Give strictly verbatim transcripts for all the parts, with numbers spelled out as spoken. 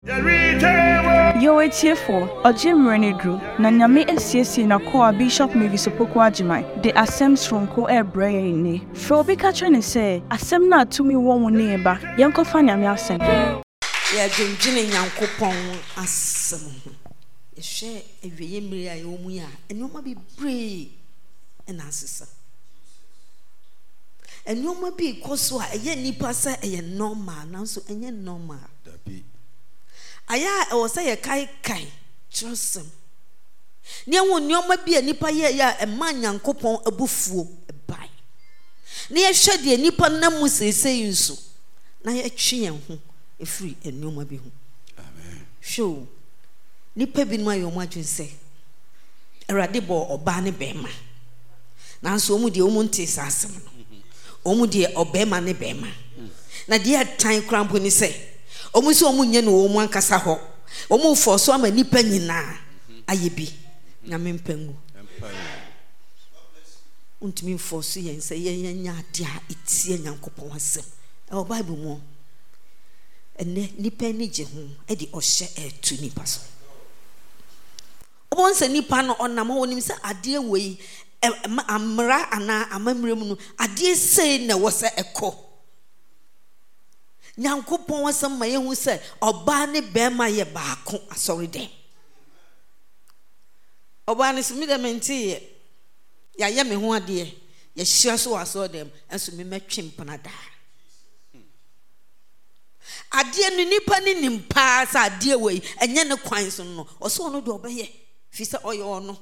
Yo, it's here for a Jim Renedru, Nanyame S C C na Koa Bishop Maybe Sopoko Ajimai, the Assem Stronko Air Brain. Frobi Catrin say, Assem na to me one neighbor, Yanko Fanyami Assem. Ya Jim Jin Yanko Pong Assem. A share a Vimria Yomuya, and you might be brave and answer. And you might be Koswa, a yen nipasa, a normal, now so a yen normal. Aya o say kai kai trust him. Nia won nyoma bi anipa ye ya e man Yankopon abufuo e bai. Na ye hwe de anipa namu sesei nso. Na ye twe yen ho e free ennyoma bi ho. Amen. Show. Nipa bi no ayo mo adwen se. Erade bo oba ne bema. Na nso omu de omu nte sasem no. Omu de obema ne bema. Na de tan krampo ni se omu so omu nye no omu ankasa ho omu fo so ama nipa nyina ayebi nyame mpangu untimi fo so yen se yen nya ade a etie Nyankopon asem e o bible mo ene nipa ni je ho e di ohye e tu nipa so obon se nipa no onam ho nim se ade wei amra ana amamrem no ade sei na wo se ekọ Nyankopon wasam ma yehu se oba ne bema ye baako asori dem oba ne simi dem nti ya ye me ho ade ye hyia so asori dem enso me metwe mpana da ade no nipa ni nimpa sa ade wei enye ne kwan so no oso no de obeye fi se oyo no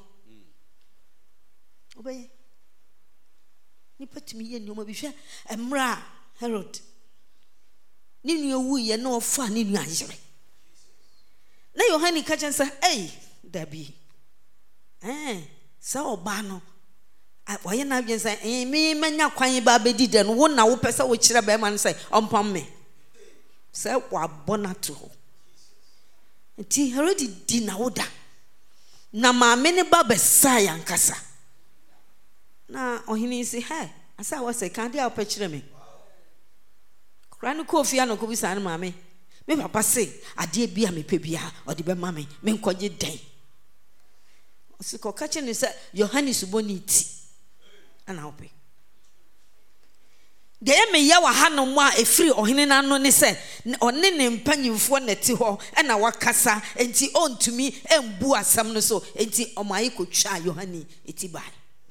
obeye nipa timi ye nyoma bi hwe emra Herod Ninu wu ye no fa ninu ayere. Na Yohani ka chen say, "Hey, Dabi. Eh, sa oba no. Wa ye na byen say, eh me manya kwan ba bedi de no wo na wo pese wo kire ba ma no say, ompam me." Say wa bona to. Nti Herod di na woda. Na ma me ne ba besa ya nkasa. Na ohini say, "Hey, asa wo say kan dia wo pe kire me." Ranu kofi ano ko bisa na mame me papa say ade bia me pebia odi be mame me nkoje den osiko ka che ne say Yohane Suboniti ana ope de me ya wa hano mo a efiri ohene na no ne say one ne mpanyimfo na ti ho na wakasa enti ontumi embu asam no so enti omaye kotwa Yohane etibai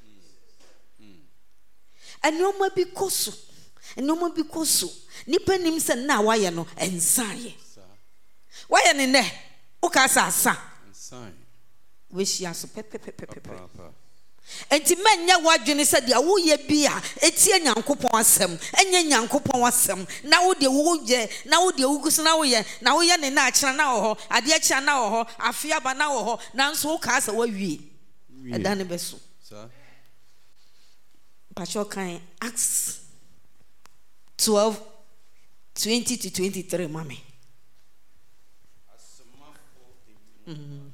anoma bi koso anoma bi koso nipa nim se na waye no ensaye waye ne ne o ka sa sa ensaye we hia so pepe pepe pepe enti manya wadwene se dia wo ye bia etie Nyankopon asem enye Nyankopon asem na wo de wo je na wo de wo gusu na wo ye na wo ye ne na akira na wo ho ade akira na wo ho afia ba na wo ho na nso wo ka sa wa wie eda ne beso sa pacho kan Acts twelve twenty to twenty-three, mommy. Mm-hmm.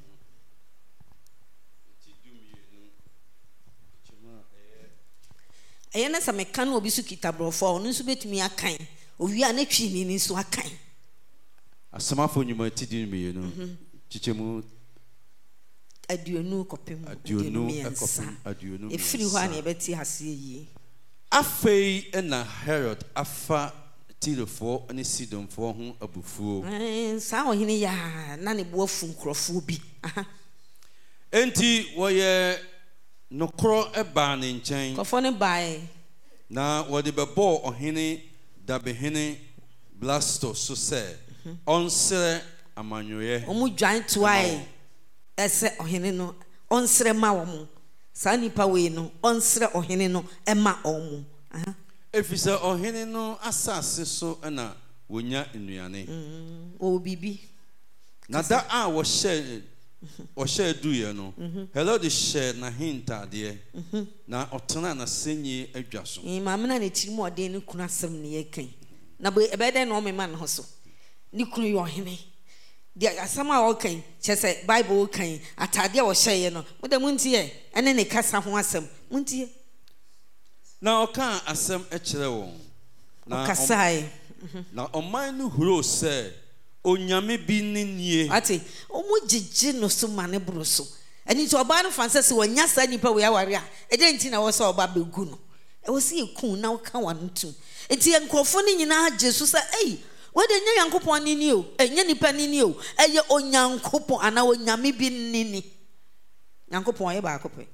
Ayana sa mekano obi su kitabro for onu su betumi akan owi ana twi ni ni so akan asamafo nyuma tidin me no chichemu aduonu kopem aduonu akopem aduonu efiri ho ana ebeti hase yi afei na Herod afa Tirofo and Sidonfo ho abufuo eh sa ohini ya na ne bo afu nkrofo bi aha enti wo ye nokro eba ne nchen kofo ne bae na wo de bebo ohini dabehene Blasto so se onsre amanyoye omu dwan toae ese ohini no onsre ma wo mu sa nipa we no onsre ohini no ema omu aha efisa ohene no asase so na wonya nnuane o bibi na da a wo hye o hye duye no Herod hye na hintade na otena na senyi adwaso e mamna na tiri mo de ne kunu asem ne yekan na be ebede na o mema ne ho so ne kunu yo ohene de asam a o kan chese bible o kan atade a wo hye no mo de muntie ene ne kasa ho asem muntie na oka asem ekire won na kasai na oman no huro se onyame bi ninie ate omo gigi no so mane bro so ani to oba no fanse se wonya sa nipa we aware a e de nti na wo so oba begu no e wo se ekun na wo ka wan tu enti enkrofo ni nyina jesu sa ei we de nya yankopon nini o enya nipa nini o eye onyankopon ana onyame bi nini yankopon ye ba akope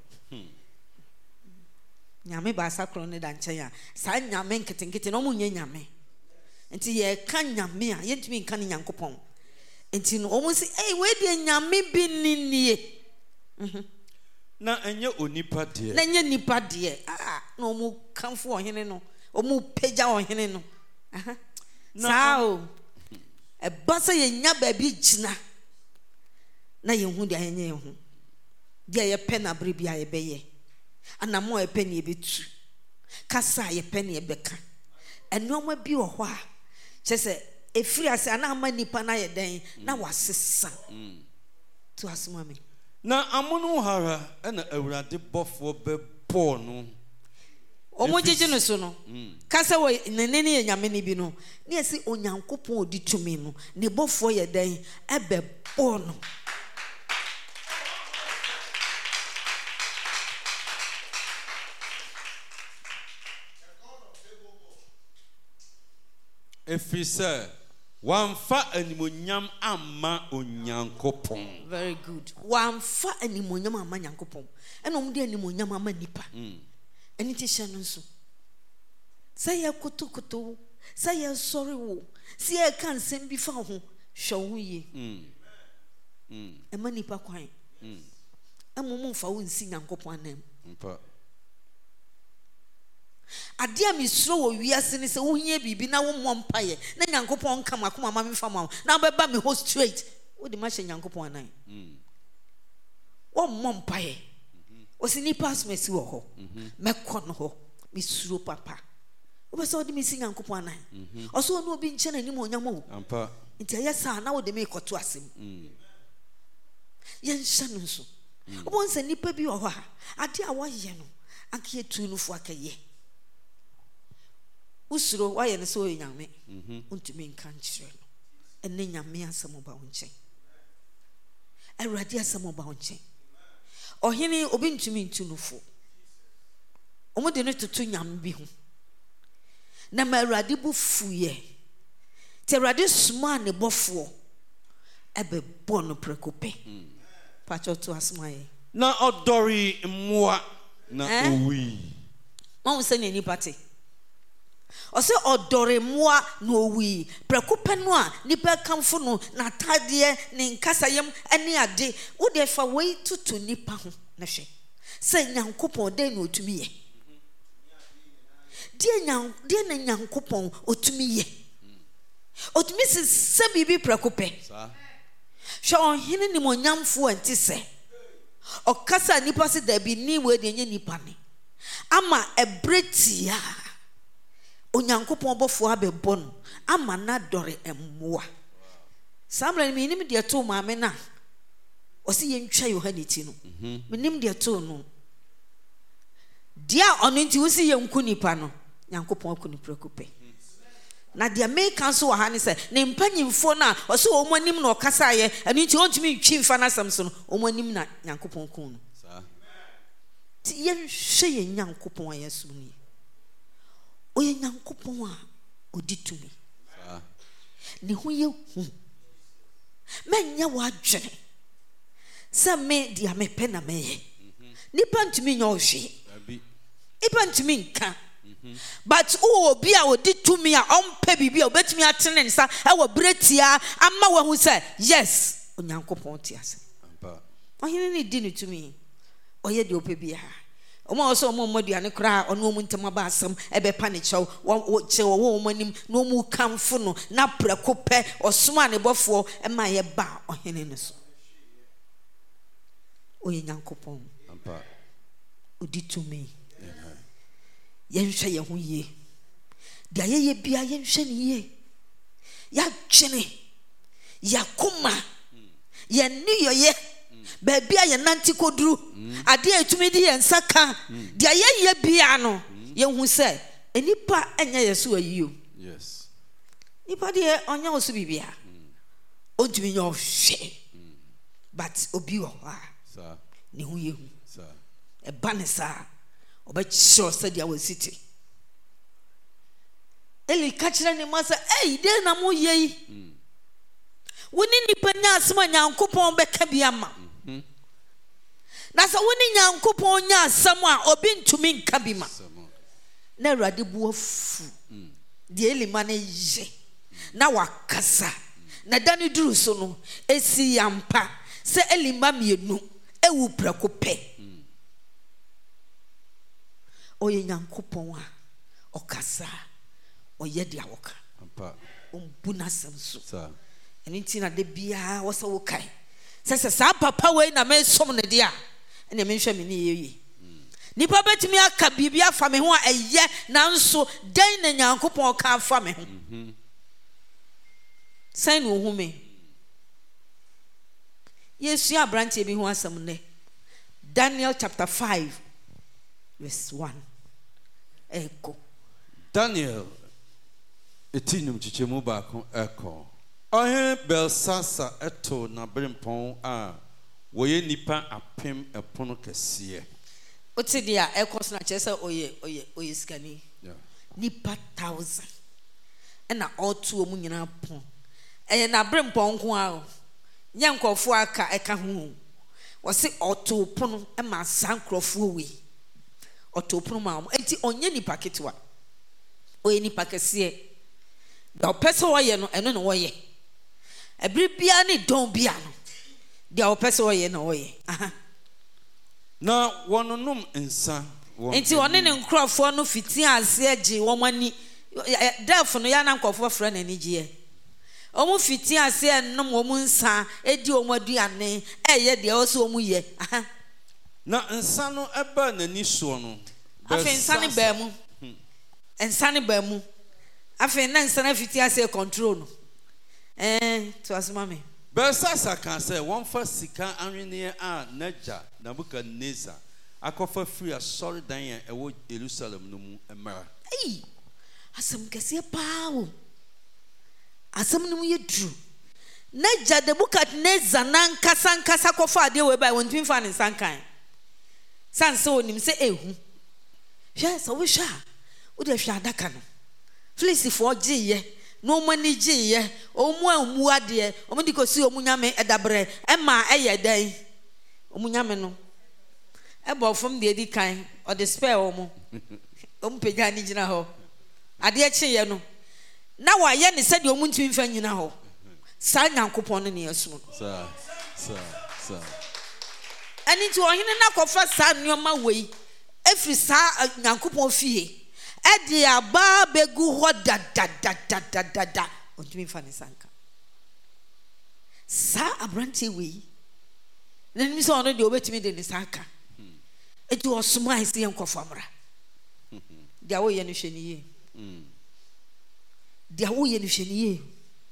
nyame ba sakro ne da nche ya sa nyame nketenkete no mu nya nyame enti ye ka nyame a ye ntimi nka ne yankopon enti no omo si ei we de nyame bi nini mhm na enye onipa de na enye nipa de ah na omo kanfo ohene no omo peja ohene no aha sao e basa ye nya ba bi gina na ye hu de anye ye hu de ye pe na bre bia ye be ye anamo e pe na ye betu kasa ye pe na ye beka enoma bi wo ho a chese efiri ase ana ama nipa na ye den na wasesa to asoma me na amono hara na awurade bofo be bo no omo gigi no so no kasa wo nene ne nyame ne bi no ne esi onyankopon odi tumi no ne bofo ye den ebe bo no efisa wamfa animonyam amma onyankopon. Very good. Wamfa animonyam amma nyankopon. Ena omde animonyam amma nipa. Eni ti hye no so. Say ya kotokoto, say ya sorry wo. Si ya kan sem bi fa ho, hwe wo ye. Mm. Mm. Ema nipa kwan. Mm. Amomo fa wo nsi nyankopon anam. Mpa. Ade a misro wo wiase ne se wo hie bibi na wo mmom paye na nyankopon ka makoma ma me fa ma na beba me ho straight wo de ma hye nyankopon anan mm wo mmom paye o si ni pass me si wo ho me ko no ho misro papa wo be so de mi si nyankopon anan o so no obi nche na ni mo nyamo ampa nti aye sa na wo de me koto asem mm ye nhye no so wo bon se nipa bi wo ho a ade a wo ye no anke tu no fu akaye usuro waye ne so nyame mhm untumi nka nkyere no enne nyame asem ba wonche awurade asem ba wonche ohene obi ntumi ntu nufo omo de no tutu nyame bi ho na ma awurade bu fuye te awurade suma ne bofo ebe bo no prekope pacho to asmaye na odori mmoa na owi ma wo se ne ni pate ose odore moa no wi prekope no a nipa kamfo no na tade ne nkasayem ane ade wo de fa wei tutu nipa ho na hwe se nyankopon de no otumi ye de nyan de na nyankopon otumi ye otumi se se bibi prekope sa hwe ohene ni monyamfo anti se okasa nipa se da bi ni we de nya nipa ne ama ebretia onyankopon bofo abebo no ama na dore emmoa samra mi nim de to maame na o se yentwa yohaniti no mi nim de to no dia ono nti wo se yenku nipa no nyankopon ku ni prekope na dia me kan so ha ne se ne mpanyimfo na o se o monim na o kasa ye eno nti ontumi ntwi mfa na asam so no o monim na nyankopon ku no sa ti yen hwe ye nyankopon ayesu ni oye nyankopon a oditumi sa ne ho ye hu menya wa dwene sa me dia me pe na me nipa ntumi nya ohwe abi nipa ntumi nka but o obi a oditumi a ompe bibi a obetumi atene nsa e wo bretia ama wa hu say yes onyankopon ti ase ampa ohene ne di ne tumi oye de ope bia omo also omo modua ne kra ono omo ntama ba asam ebe pa ne chew wo che wo omo nim no mu kamfo no na prekope osoma ne bofo e ma ye ba ohene ne so oye nyankopon ampa oditumi yenhwe ye ho ye dia ye ye bia yenhwe ne ye ya twene ya kuma ye niyo ye ba bia ye nanti koduru ade etumi di ye nsaka dia ye ye bia no ye hu se enipa enya ye so ayi o yes nipa de onya oso bibia ontumi nyo hwe but obi wo ha Sir. ne hu ye hu Sir. e ba ne sa oba sure said dia was city Eli kachira ne masa eh de na mo ye yi woni nipa nya asema Nyankopɔn beka bi ama na sa woni Nyankopɔn nya asem a obi ntumi nka bi ma na Awurade bu afu de Eli ma ne ye na wakasa na dani duru so no esi yampa se Eli ma mienu ewu prako pe oye Nyankopɔn a okasa oye dia woka Ampa. ombu na samso Sir. eni nti na de bia wo se wo kai se se sa papa we na me som ne dia ene me hwe me ne yeye nipa betimi aka bibia afa me ho a eye nanso den na Nyankopɔn ka afa me ho sai no hu me Yesu abrante bi ho asem ne Daniel chapter five verse one Eko Daniel etinum chichemu baako eko ohe Belsasa eto na brempon a woye nipa apem epono kese oti dia Eko so na chese oye oye oye skani yeah nipa thousand na otu omu nyina pon eye na brempon ko a nya nkofo aka eka ho wo se oto pono e ma sankrofo we oto pono ma enti onye nipa ketwa oye nipa kese da opese woye no eno no woye ebri bia ni don bia no dia opese woye no woye aha na wononum nsa enti one ne nkrofo no fiti ase agi womani def no ya na nkofo fra na nigie omu fiti ase ennom omu nsa edi omu aduane eye de o so omu ye aha na nsa no eba nani so no afi nsa ne ba mu nsa ne ba mu afi na nsa na fiti ase control no eh to asma me Belsasa kan say one fa sika anwene a naja Nebukadnezar akofa free asori dan ya ewo Jerusalem no mu emara ei asem kese paawo asem no ye dru naja Nebukadnezar nan kasa nkasa kofa ade we bai wontin fa ne sankan sanse onim se ehu hwe so wo hwa wo de hwa adaka no Filistifo giye no mani giye omu amu ade omu dikosi omu nyame edabre ema eye dan omu nyame no ebo fom de di kan o de spare omu omu pega ni gina ho ade a chiye no na wa ye ne sede omu ntimi fa nyina ho sa Nyankopon ne yesu sir sir sir ani ti ohene na kofa sa nneoma wei efri sa Nyankopon fie edi aba begu ho da da da da da da da ontimi fa ne sanka sa abrante wei na nimi so ono de obetimi de ne sanka eti osuma ise enkofa mra dia wo ye no hweniye dia wo ye no hweniye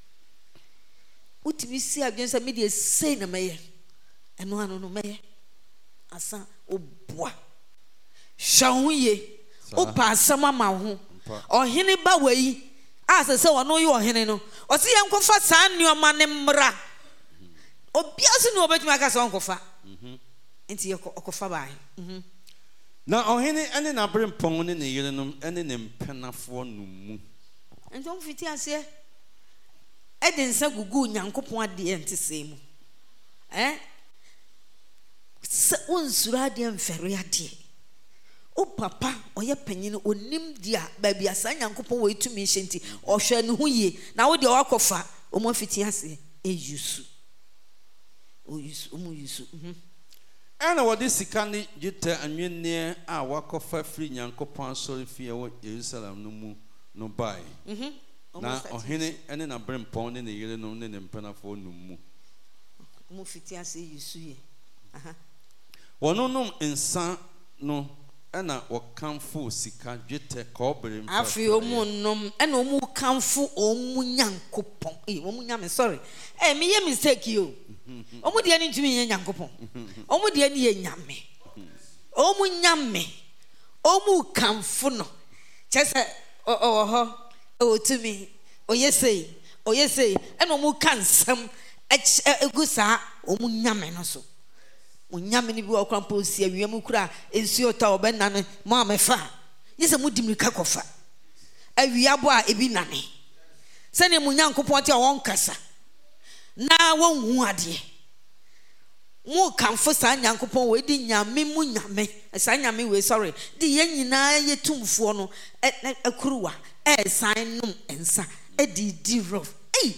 utimi si adwensa me de sei na meye eno ano no meye asa oboa hwahunye opa asama ma ho ohene ba wei asese wono ye ohene no o se yenkofa saa nneoma ne mra obiase no obetumi aka se onkofa enti okofa bai na ohene ene na brempon ne ne yerenom ene ne mpenafo no mu enti on fiti ase eden sa gugu Nyankopon ade ente semu eh se onsura ade mfere ade o papa oye panyin onim dia ba bia sa Nyankopon wo etumi hyenti ohwe ne ho ye na wo de wakofa o mo fiti ase e yusu o yusu o mo yusu mhm ana wode sika ne gite anwene a wakofa free Nyankopon sorry fie wo Jerusalem no mu no bai mhm na ohene ene na brempon ne ne yere no ne ne mpanafo no mu mo fiti ase yusu ye aha wononum nsa no ena wakamfo sika dwete kobere mfa afi omunnom ena omu kamfo omu Nyankopon eh omu nyame sorry eh me ye mistake yo omu de ani ntumi ye Nyankopon omu de ani ye nyame omu nyame omu kamfo no chese o o ho o tumi o yesei o yesei ena omu kansam egu saa omu nyame no so mo nyame ni bi wo krampo osi awiam kura ensuo ta obenna no mo amefa yese mo dimrika kofa awiabo a ebi nane sene mo nyankopon te won kasa na won hu ade mo kanfo saa nyankopon we di nyame mu nyame saa nyame we sorry di ye nyina ye tumfo no akuruwa e san num ensa e di di rough ei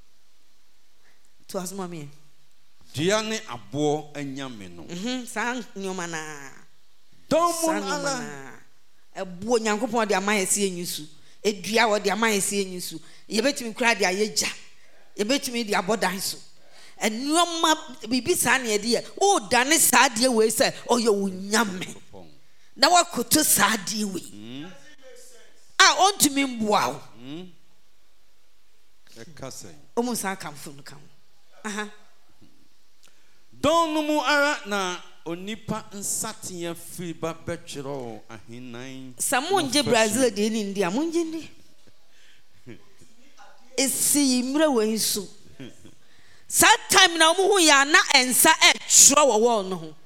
to asma me dua ne abo anyame no mhm san nyoma na domo ala ebo nyankopon de amayesi enyusu edua wo de amayesi enyusu ye betimi kura de ayeja ye betimi de abodan so enuoma bibi sa na de ye o dane sa de we se oye wunyame na wakoto sa de we ah ontumi mboa o e kase o mu sa kamfo no kam aha don no mu ara na onipa nsatia free ba betchero ahinan samonje Brazil de ni ndia monje ndi esi mre we nso that time na mu hu ya na ensa e twro wo wo no ho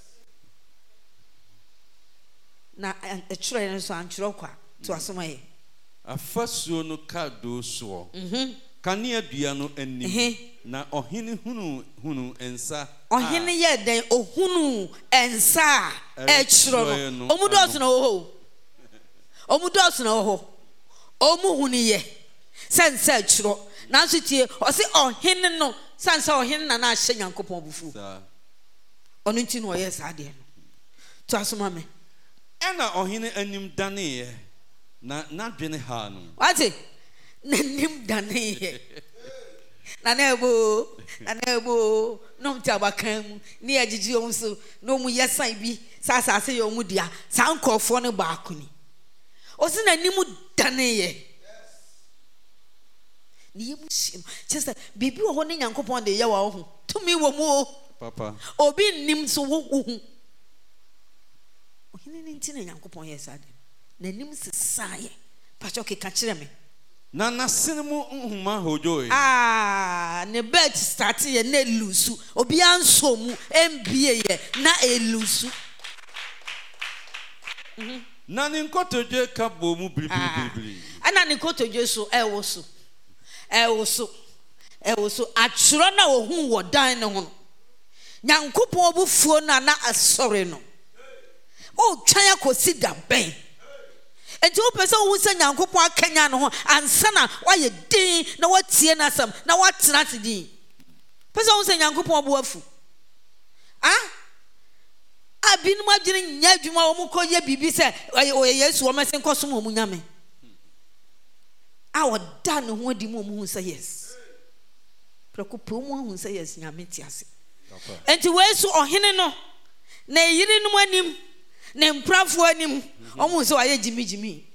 na e twro ne so antwro kwa to asomaye afasuo no ka do so mhm kane adua no anim na ohene hunu hunu ensa ohene ye den ohunu ensa e twro no omudos na ho omudos na ho omuhuni ye sense twro na so tie o se ohene no sense ohene na na ahye nyankopon bufu ono nti no ye sa de no to asoma me ena ohene anim dane ye na na dwene ha no wati na nim dane ye na na ebo na na ebo no mti abakan ni agigi o so no mu yesan bi sa sa se yo mu dia sa nkofo ne ba akuni o se na nim dane ye ni yemu shim just bibi wo ho ne nyankopon de ye wa ho tumi wo mu papa obi nim so wo hu ohine ni nti ne nyankopon ye sa de na nim sesaye pacho ke ka kire me na na sinemu nhuma hojo ah ne bet start ye na elusu obi anso mu mbie ye na elusu mhm na ni nkotoje ka bo mu bibibibili ana ni nkotoje so e wo so e wo so e wo so atworo na ohun wo dan ne ho nyankopon obufuo na na asore no o twan akosi da ben enti o pese o hunsa nyankopon akanya no ho ansa na waye din na watie na sam na watena tidin pese o hunsa nyankopon obo afu ah abinu magine nya dwuma o mu koye bibi se o Yesu o mesen kosom o mu nyame a oda no ho di mu o mu hunsa yes preocupa mu hunsa yes nyame ti ase enti wesu ohene no na yiri no anim na mprafo anim omu so aye jimi jimi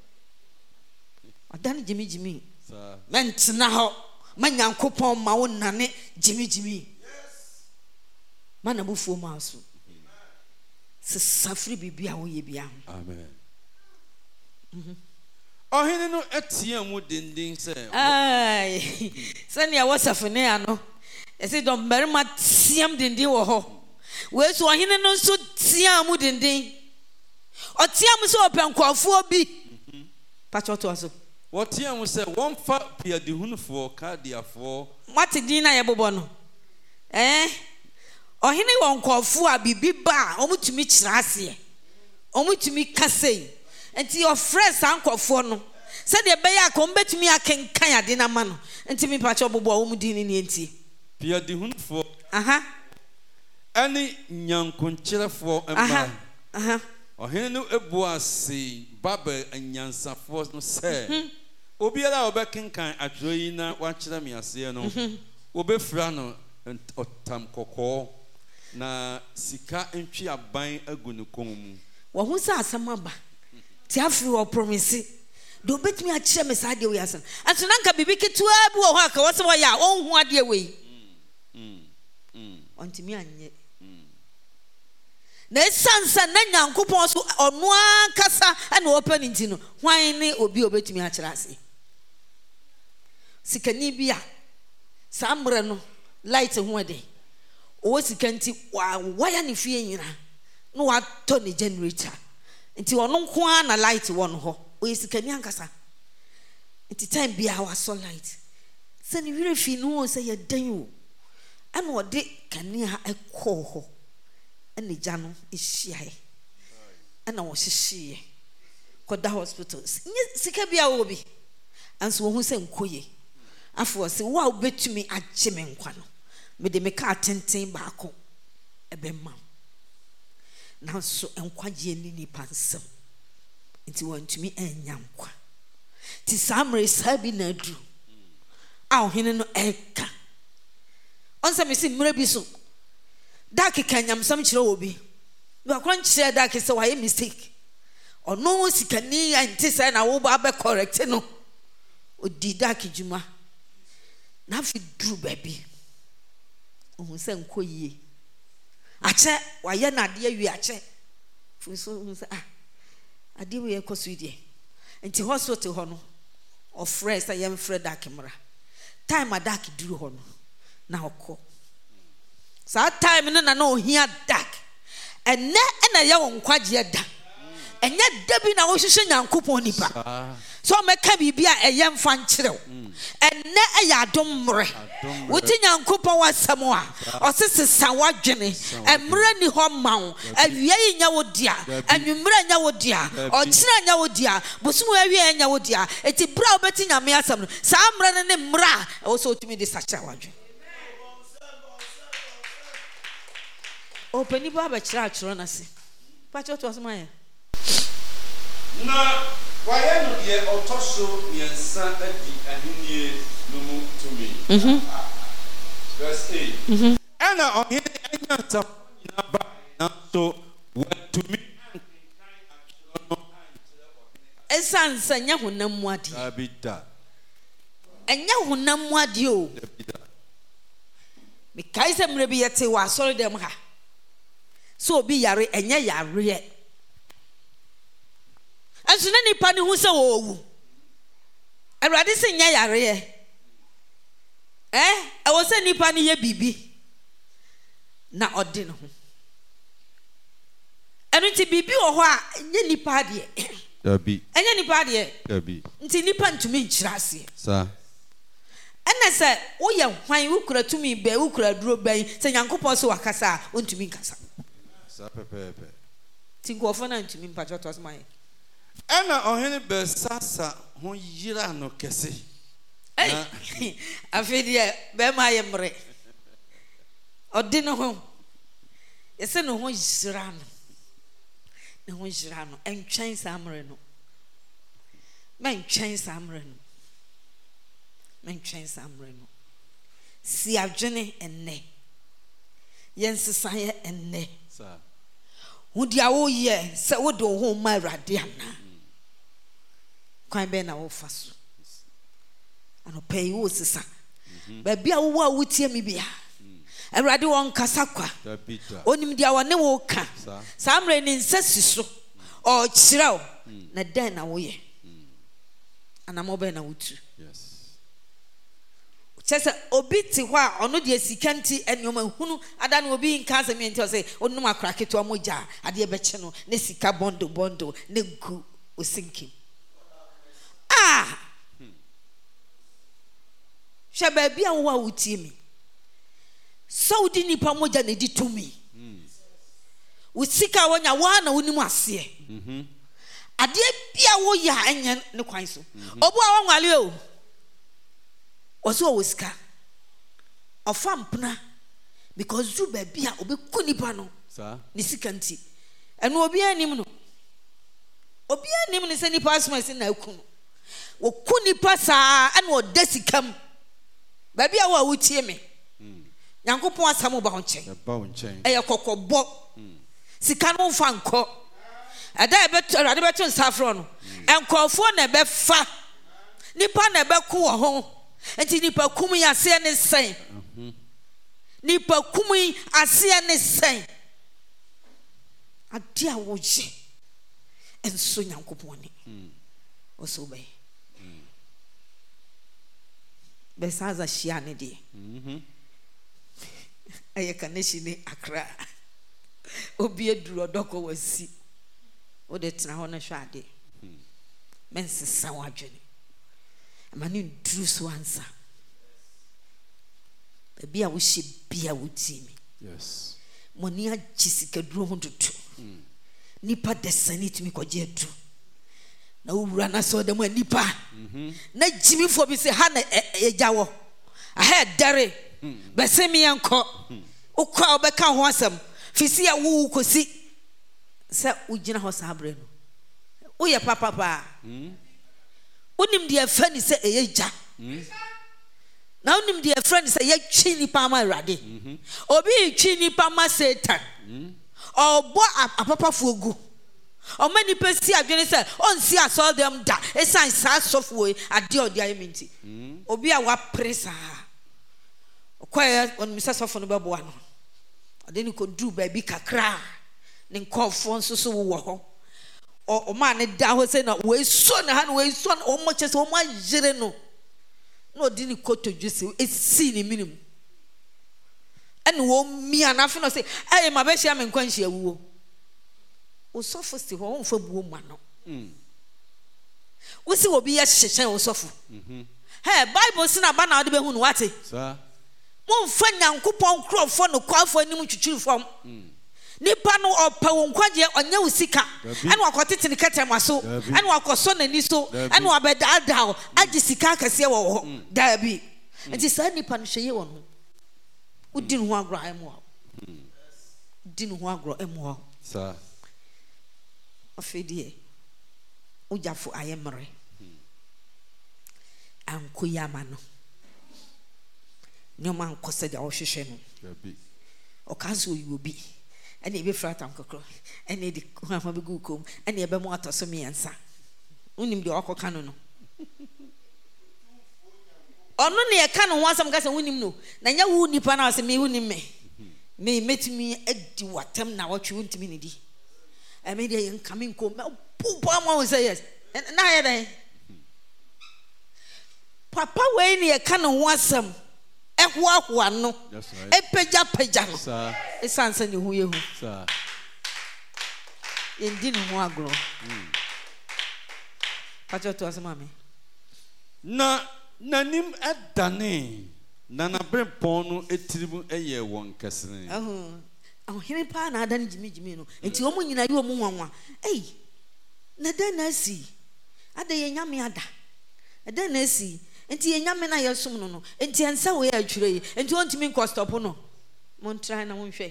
odan jimi jimi sa mentna ho manyankopon ma wo nane jimi jimi mana bufuo ma so se safri bibia wo ye bia amen mhm ohene no etia mu dindin se ai se ne wasafene ano ese do mberma tiam dindin wo ho we so ohene no so tiam mu dindin o tiam so openkofo bi pacho to aso wo tiam se won fa piade hunufo kadiafo mate din na ye bobo no eh ohene won kofo a bibi ba omutumi kirase omutumi kasei enti your friends ankofo no se de be ya ko mbetumi akenkan ade na ma no enti mi pacho bobo omudin ni enti piade hunufo aha ani nyankonkyerefo emba aha ohene no ebu ase baba anyansafo no se obiara obekenkan atroyi na wakyerɛ me ase no obefra no otam kokko na sika ntwi aban agu ne kon mu wo hu sa asama ba ti afri wo promise do betimi a kyerɛ me sa de we asan anso nanka bibi ketua bi wo ho aka wo se wo ya onhu ade we mm mm ontimi anye na esansa na nyankopon so ono akasa na open nti no hwan ne obi obetumi a kyerɛ ase sikani bia samre no light ho de o sika nti wa wire ne fie nyina no wa to ne generator nti ono nko na light won ho o sika ni ankasa nti time bia wa so light se ne wire fi no se ye dan o ana o de kanea ekọ ho ene gya no ehia e ana wo hyehie koda hospitals nye sika bia wo bi anso wo hu se nkoye afọ se wo a obetumi agye me nkwa no me de me ka tenten baako ebemma na so enkwaje ni ni pansem nti wantumi enya nkwa ti samre sabi na adu a ohene no eka onse me si mre bi so da keka nyamsam kire obi ba kwan kire da ke se wa ye mistake ono sikani ya nti se na wo ba be correct no odi da ke juma na fi duru baby ohun se nkoyie ache wa ye na de awi ache fu so ohun se ah ade we ekoso die nti hospital ho no of fresh I am Fred Akimra time adak duru ho no na okọ sa time no na na ohia dak enne na ye won kwaje da enye da bi na wo hwehwe nyankopon nipa so meka bibia eye mfa nkyerɛw enne eya adom mre wuti nyankopon wasam a osesesa wadwene emre ni ho mawo awie nya wodia anwumre nya wodia okyira nya wodia bosumu awie nya wodia eti bra obeti nyame asam no sa mre ne mra wo so otumi de sacha wadwene openi ba ba kyira kyiro na se pa kyo to asoma ye na why no ye otoso yensa adi ahenie no mu tumi mhm verse eight mhm ana ohene anya nsam nyina ba na so watumi ankenkan akyiro no ankyere ohene esansa nya honam mu ade abida enya honam mu ade o abida me kai se mre bi yete wa sorry dem ha so obi yare enya yare anso na nipa ne hu se wo wu awurade se nya yare eh e wo se nipa ne ye bibi na ode ne ho enu ti bibi wo ho a nya nipa de dabi enya nipa de dabi nti nipa ntumi nkyira ase sa ene se wo ye hwan wo kura tumi be wo kura duro ban se nyankopɔ so wakasa o ntumi nkasa sa pepepe ti nkofo na ntumi mpacho to asma ye ana ohene be sasa ho yira no kese eh afedie be ma ye mre odi no ho yese no ho yira no ne ho yira no entwen samre no men twen samre no men twen samre no si adwene enne yensesa ye enne sa wodi awo ye se wodi ho ma awurade ana kwan be na wo faso ano pay wo sisa ba bia wo a wotie mi bia awurade won kasa kwa onim dia wone wo ka samre ni nsasi so o kyerɛw na den na wo ye ana mo be na wotu yes chese obi ti ho a ono de sikanti enioma hunu ada na obi nka asem enti o se onum akra keto amoja ade be che no ne sika bondo bondo ne gu osinkim ah shaba bia wo a wutie mi saudi nipa moja ne di tumi usika wonya wa na wonim ase mhm ade bia wo ya enye ne kwan so obu a wanwale o oso wosika ofa mpna because zu ba bia obi kunipa no sa ni sikanti eno obi anim no obi anim ne se nipa asoma se na akunu wo kunipa sa eno odasikam ba bia wo a wutie me nyankopon asam ba ho nchen ba ho nchen e yakokobọ sika no fa nko ada e beto ade beto nsafro no enkofo na be fa nipa na be ku wo ho enti nipa kum ya ase ne sen nipa kum ase ne sen ade a wo je enso nyankopon ni oso be be saza shia ne de ɛyɛ kanehyi akra obi eduro dɔkɔ wasi wo de tena hɔ na hwɛ ade mensesa wadwene amane nduru so ansa baby a wo hye bia wo timi yes moni agye sika duro ho dodo nipa desani tumi kɔgye adu na wura na so dem nipa na jimi fo bi se ha na egyawo aha dare besemi enko ukwa obeka ho asem fisi a wo kosi se ugina ho sabre no wo ye papa pa unim de afani se eyeja na unim de afani se ye twi nipa ma awrade obi twi nipa ma satan obo apapafo ogu o many pesi adwene se on si asol dem da esan sa sofo ade odi ayementi obi a wa presa okoye on misa sofo no bebo ano ade ni ko du ba bi kakra ne nkofo nso so wo ho o ma ne da ho se na we so na ha na we so o mo chese o mo ajire no no odi ni ko todwese esi ni minim ene wo mi anafe no se eh ma be hia me nkwanhia wuo osofo si ho onfa buo ma no mm wo si obi ya hyehye osofo mhm hey bible si na ba na ode be hu no wate sa mo mfa nyankopon krofo no kwafo anim twitwiri fam mm nipa no opa wo nkwaje onye wo sika ene wakotete ne katam aso ene wakoso nani so ene wabedada agi sika kase wo ho da bi enti sa nipa no hweye wo no udi no ho agro emo udi no ho agro emo sa ofedie ujafo ayemre anko yamano nyoma nkose da ohwehwe no bi okaso yubi ene ebe frata nkokro ene di kwa ma begu kom ene ebe mo atoso miensa unim de okoka no no ono ne ye ka no ho asam gasa unim no na nya wu nipa na asem unim me me metimi edi watam na watwe untimi ne di I made a coming come. Papa say yes. And I Papa when you can want some. A walk one no. A peja peja. Sir. A sansa who you sir. Indeed, more grow. Pacho to us, mammy. Na nanim at Dane. Nana bring pono a tribu a year one castle. Oh. Oh, him pa na dan Jimmy Jimmy no. Enti omo nyina ye omo nwanwa. Eh. Na dan na si. Ada ye nyame ada. Ada na si. Enti ye nyame na ye som no no. Enti ansa we atwire yi. Enti ontimi nko stop no. Mon try na monhwe.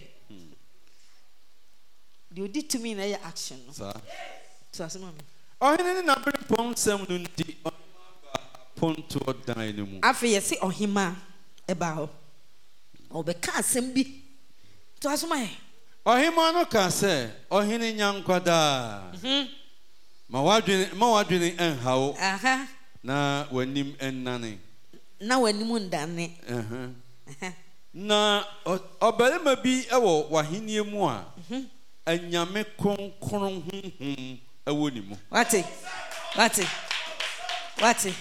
The odi to me na ye action no. Sir. So asema me. Oh, hene na bere pon sem no ndi. Pon to dan no mu. Afi ye se ohima e ba ho. Obeka asem bi. To asoma he ohima no ka se ohene nyankwada mhm ma wadwene ma wadwene enhawo aha na wanim ennane na wanim ndane aha na obalema bi ewo wahenie mu a anyame kronkron hunhun ewo ni mu wate wate wate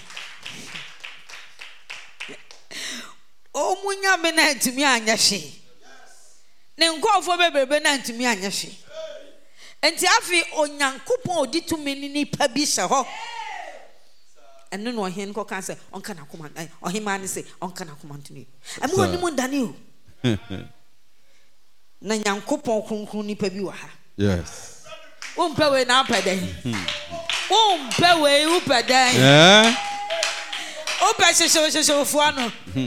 o munyame na ntumi anya hwe ne nkofo bebrebe na ntumi anyahwe enti afi onyankopon oditumi ni nipa bi hye ho eno no hen ko kan se onka na koma ohima ne se onka na koma ntuni emu oni mu ndane o na nyankopon kronkron nipa bi wa ha yes o mpa we na apadan o mpa we u padan eh o pa shesho shesho fu ano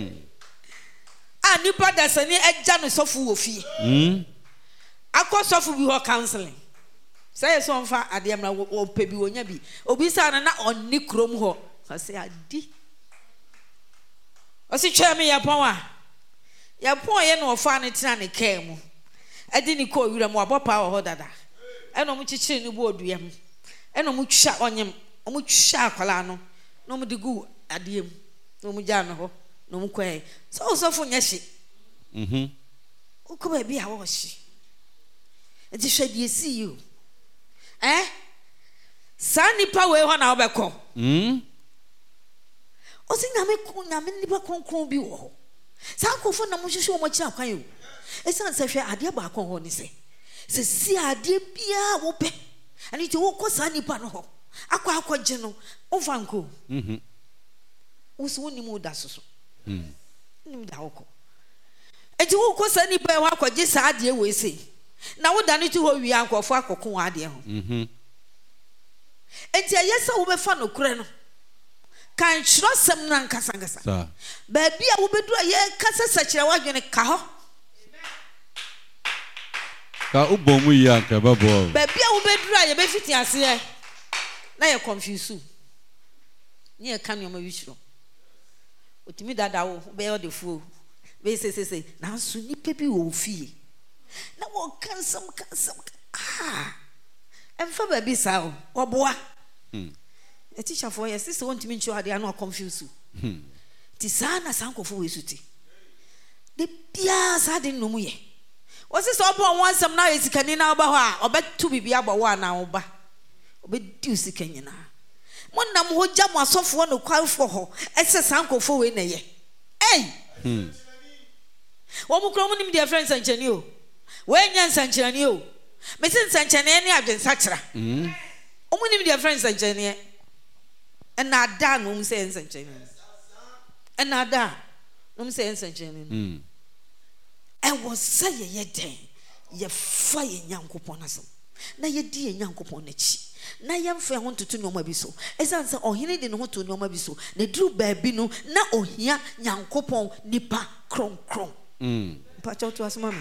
ani pada sani eja no sofu wo fie mm akosofu bi ho counseling say so mfa ade amra wo pe bi wonya bi obi sa na na onni krom ho say adi o si twa me yapon a yapon ye no ofa ne tena ne kai mu adi ni ko wira mu abopa wo ho dada eno mu chichiri ni bo oduyam eno mu twa onyem o mu twa akwala no no mu digu ade mu no mu ja no ho no mu kwai so so fu nyashi mhm uko ba bi a wo shi enti hwede si you eh sani pa we ho na obekọ mhm o si nyame ko nyame nipa kronkron bi wo Sankofo na mo hwehwe o mo kira kwan yo. Esan se hwe ade ba akon ho ni se. Se si ade bia wo pe. Ani ti wo kosa nipa no ho. Akwa akwaje no, wo fanko. Mhm. Wo so ni mo da soso. Mhm. Ni da wo. Eti wo kosa nipa e wa akwaje sa ade we se. Na wo da ni ti ho wi ankofo akokon ade ho. Mhm. Eti ayesa wo be fa no kure no. Kan chiro sem na nkasa nkasa. Sa. Ba bia wo bedu aye kasa sakira wadwene ka ho. Ka ubomu ya ka babo. Ba bia wo bedu aye be fiti ase e. Na ye confuse. Ni e kan yo ma wishiro. Otimi dada wo be o de fu. Be se se se na so ni pebi wo fie. Na wo kan sam kan sam. Ah. Emfa ba bi sa o. Oboa. Hmm. A teacher for your sister want to make sure they are not confused. Hmm. Tisana sankofo wesuti. The pias had in no muye. Was this all one some now is canina about or bet two be about one now ba. Obey deuce canina. One nam ho jam was off one to call for her. As a sankofo in a year. Hey! Hmm. One more common dear friends and Janio. When yan Sanjanio. Missus Sanchanani have been Satra. Hmm. Only dear friends and Jania. And not done, whom says and Jenny. And not done, whom says and Jenny. And was say ye day, ye fire young coupon us. Now ye dear young coupon it. Now young fair want to know my biso. As answer or he didn't want to know my biso. They drew baby no, now oh here young coupon nipa crom crom. Hm. Patch out to us, mamma.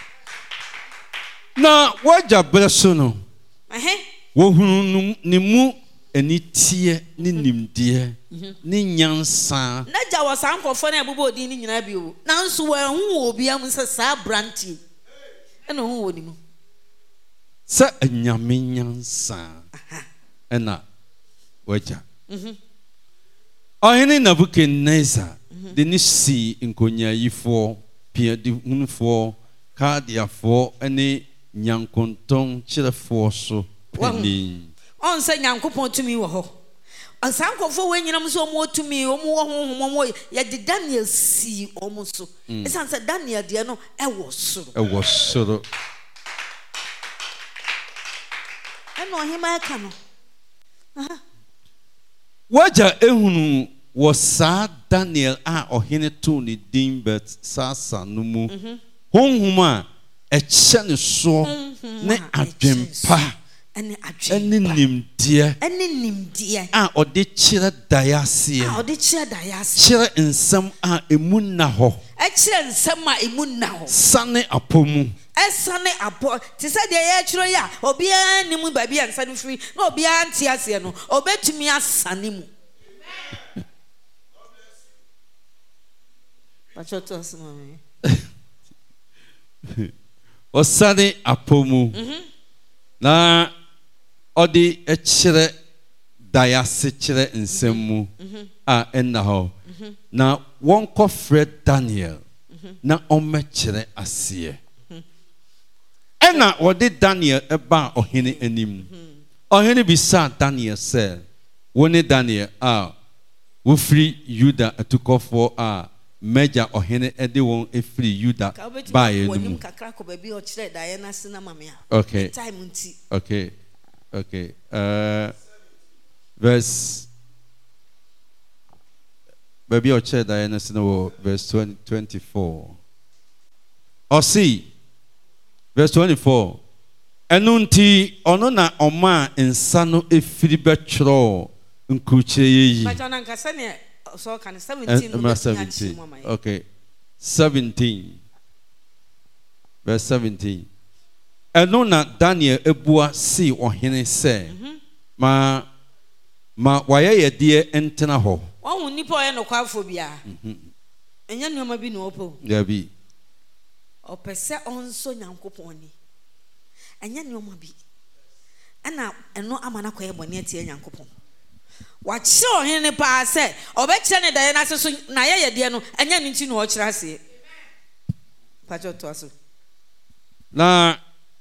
Now, what your blessono? Eh? Wohunu ni mu eni tie ni nimdie ni nyansa na ja wasan kofo na abubo di ni nyina bi o na nso wa hu obi am se sa branti e no hu woni mu sa anyame nyansa ena waja mhm ohene Nebukadnezar de ni si nkonyayifo pia di hunfo kadiafo ene nyankonton chirefo so pani on say nyankopon tumi wo ho asankofo we nyinam so mo tumi o mo honhom mo ye de Daniel si o mo so esan say Daniel de no e wo soro e wo soro eno hima ka no aha waja ehunu wo sa Daniel a ohene to ni din bet sasa no mu honhom a e che ne so ne adwempa ene nimdie ene nimdie a ode kire dayase a ode kire dayase kire nsam a emu na ho e kire nsam a emu na ho sane apomu e sane apo ti se de ye kiro ya obi anim ba bi ansa no free na obi anti ase no obetumi asane mu pachoto asmame osane apomu na odi echire dayase chire nsemu a enna ho na wonko Fred Daniel na omechire asiye enna odi Daniel eba ohene anim ohene bisa Daniel say woni Daniel a wo free Juda atukofo a meja ohene ede won e free Juda ba yenum okay okay okay uh verse baby o che Diana sino verse twenty twenty-four or see verse twenty-four enunti ono na oma insano e free betro nkuche yi but on nkasa ne so can seventeen seventeen okay seventeen verse seventeen eno na Daniel ebua si ohene se ma ma waye yede entena ho won nipa oye no kwafo bia enya nuoma bi no opo ya bi opese onso nyankopon ni enya nuoma bi ana eno amana kwaye bone atie nyankopon wachi ohene pa se obekire ne daye na so na ye yede no enya nti no okire ase pacho to aso na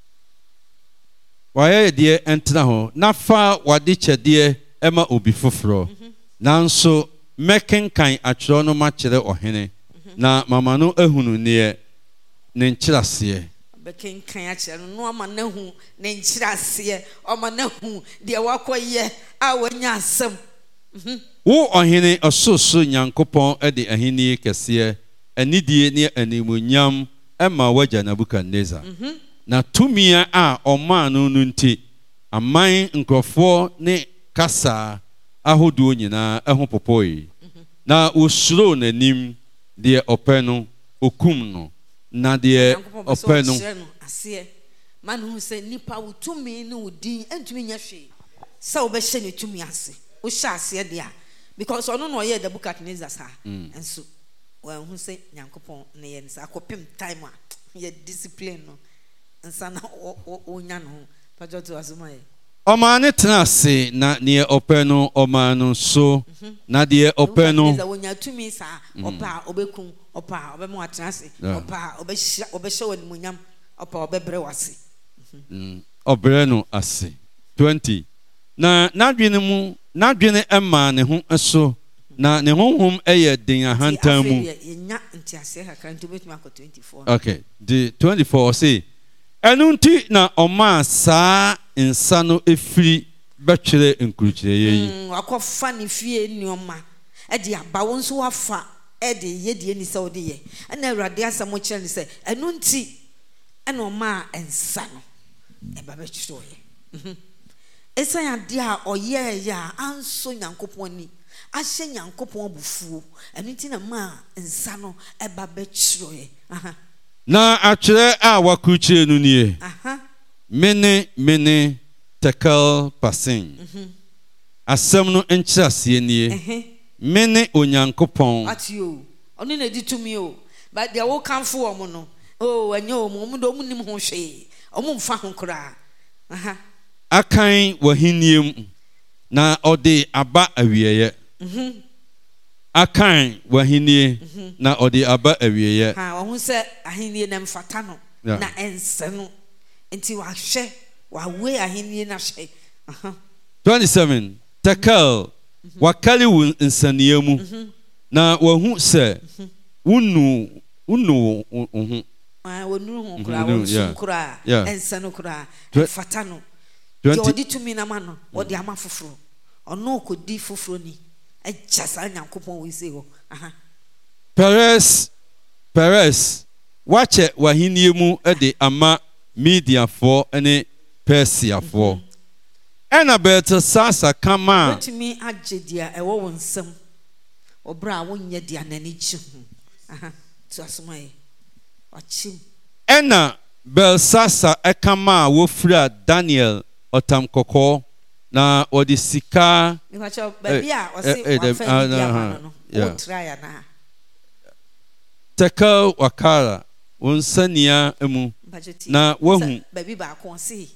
waye yede entena ho na fa wade chede ema obi foforo nanso mekenkan atro no ma kire ohene na mama no ehunu ne ne nkyerase bekin kan a kyerɛ no ama na hu ne nkyerase ama na hu de wakoye a wanya asɛm wo ɔhene ɔsoso nyankopɔn ɛde ahenie kɛseɛ anidie ne animuonyam ɛma wagya Nebukadnezar na tumia a ɔmaa no no nti aman nkrɔfoɔ ne kasa ahodoɔ nyinaa ɛho popoi na osuro n'anim deɛ ɔpɛ no okum no na deɛ ɔpɛ no aseɛ man hu sɛ nipa wo tumi ne wo din antumi nya hwee sɛ wobɛhyɛ ne tumi ase wo hyɛ aseɛ deɛ because ɔno no ɔyɛ Nebukadnezar saa nso wɔn hu sɛ nyankopɔn ne yɛ nsa akɔpem time a yɛ discipline no nsa na ɔnya no pajo to asoma yɛ ɔmaa ne tena ase na deɛ ɔpɛ no ɔmaa no so na deɛ ɔpɛ no wɔnya tumi saa ɔpɛ a ɔbɛkum ɔpɛ a ɔbɛma watena ase ɔpɛ a ɔbɛhyɛ ɔbɛhyɛ wɔ animuonyam ɔpɛ a ɔbɛbrɛ wase ɔbrɛ no ase twenty na n'adwene mu n'adwene ɛmaa ne ho so na ne honhom ɛyɛ den ahantan mu yɛnya ntiaseɛ kakra nti obɛtumi akɔ twenty-four okay the twenty-four say ɛno nti na ɔmaa saa nsa no efiri bɛtwerɛ nkurukyerɛyɛ yi wakɔfa ne fie nneɔma ɛde aba wo nso wafa ɛde yɛdeɛ ni sɛ wode yɛ ɛna Awurade asɛm kyerɛ ne sɛ ɛno nti ɛna ɔmaa nsa no ɛba bɛtwerɛyɛ ɛsan ade a ɔyɛɛyɛ a anso Nyankopɔn ni ahyɛ Nyankopɔn abufuo ɛno nti na maa nsa no ɛba bɛtwerɛyɛ aha na atwerɛ a wakurukyerɛ no nie aha mene mene tekel pasen asɛm no nkyerɛseɛ nie mene Onyankopɔn atio ɔno na di tumi o ba de wo kanfo wɔ mo no o anyo mo mo do mo nim ho hwee ɔmo mfa ho kora aha akan wahiniem na ɔde aba awieyɛ akan wahinie na ɔde aba awieyɛ ha wɔn sɛ ahinie na mfata no na ɛnse no nti wahwɛ wawe ahinie na hwɛ aha twenty-seven tekel wakali wo nsania mu na wahu sɛ wunu wunu ho ah wonu ho kura wonu kura ɛnse no kura mfata no ɔde tumi na ma no ɔde ama foforo ɔno kɔdi foforo ni ɛgya saa Nyankopɔn wo ise hɔ aha Peres Peres wakyɛ wahinie mu ɛde ama Mediafoɔ ne Persiafoɔ ɛna Beltesasa kama wotumi agye dia ɛwɔ wo nsam ɔbra a wonyɛ dia n'ani gye ho aha to asomaye wachim ɛna Belsasa ɛkama a wofira Daniel ɔtam kɔkɔɔ na ɔde sika mepacho baabi a ɔse wafa dia ma no no try na Tekel wakara wonsania emu na wahu baabi ba ko ɔse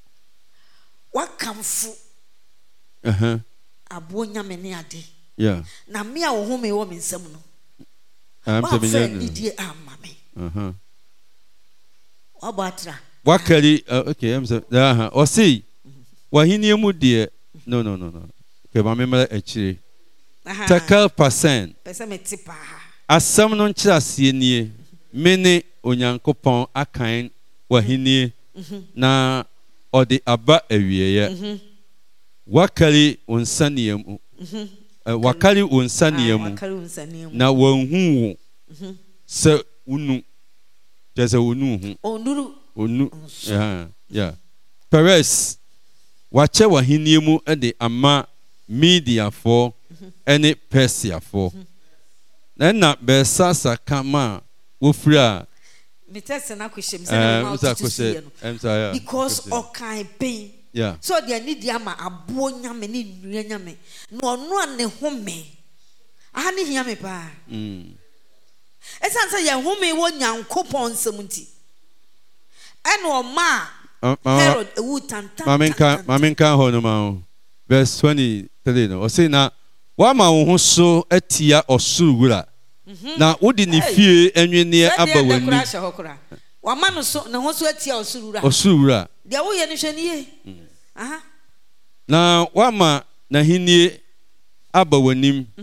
wakamfo aha abo nyame ne ade yeah na me a wo home wɔ me nsam no am te me die amma me aha wabatra wakari okay am say aha ɔse wahinie mu de no no no no okay ma memra akire Tekel percent pesa me tipa asɛm no nkyerɛseɛ nie mene Onyankopɔn akan wahinie na ɔde aba awieyɛ wakari onsania mu wakari onsania mu na wanhu wo sɛ unu tɛsɛ unu hu onuru onu yeah yeah Peres wakyɛ wahinie mu de ama Mediafoɔ ne Persiafoɔ na Belsasa kama wofira metese na kweshem se na ma kweshe no because okan pain yeah so they need ama abo nyame ne nua nyame no ono ane home aha ne hia me pa mm esan say ye home wo Nyankopɔn nsɛm nti ɛna ɔma Herod ewu tantan mamenka mamenka ho no ma verse twenty-three no o say na wa ma wo ho so atia ɔsoro wura na wodi ne fie enwene aba wani wa ma no so na ho so atia ɔsoro wura ɔsoro wura de wo ye ne hwɛ nie aha na wa ma na hinie aba wanim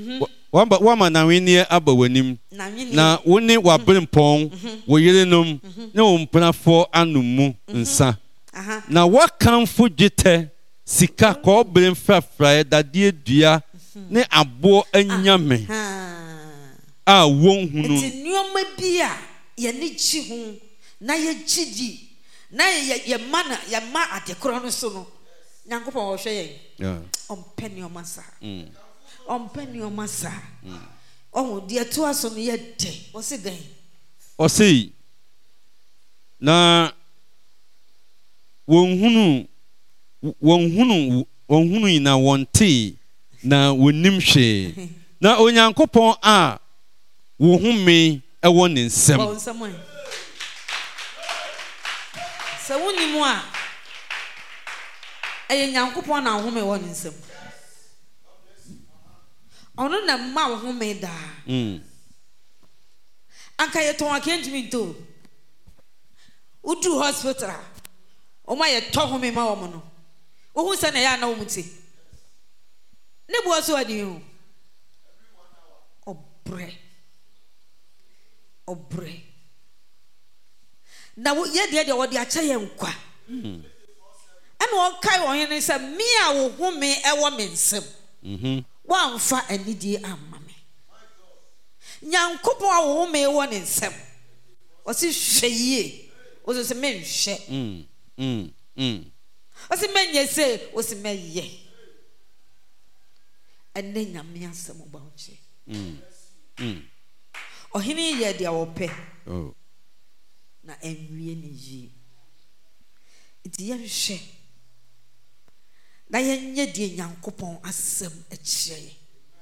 wamba wama na wenie aba wanim na woni wabrempon wo yerenom ne wo mpenafo anumu nsa na wakamfo dwetɛ sika ko brem frafrae dade dua ne abo anyame a won hunu ti nioma bia ye ne chi hu na ye gidi na ye ye mana ye ma adekoro no so no nyankopon wo hwe yen yeah ompe nioma sa mm ompe nioma sa mm oh de to aso no ye de wo se den o sei na won hunu won hunu won hunu ina wonte na wonim hwe na onyankopon a wo home ewo ne nsem se woni mu a eye nyankopon na home ewo ne nsem ono na ma wo home da mm anka ye ton akentimi to udu hospital o ma ye to home ma wo mo no wo hu se na ya na wo muti ne bo so adi hu obre obre na wo ye de de wo de acha ye nkwa mhm ana wo kai wo hene se me a wo home ewo me nsem mhm wa amfa anidie amma me nyankopon a wo home ewo ne nsem o si hweye o so se me nhwe mhm mhm mhm o si menye se o si meye enne nyame asem ba o che mhm mhm ohini ye dia wo pe oh na enwie ne yi iti ye hwe na ye nye die nyankopon asem ekyie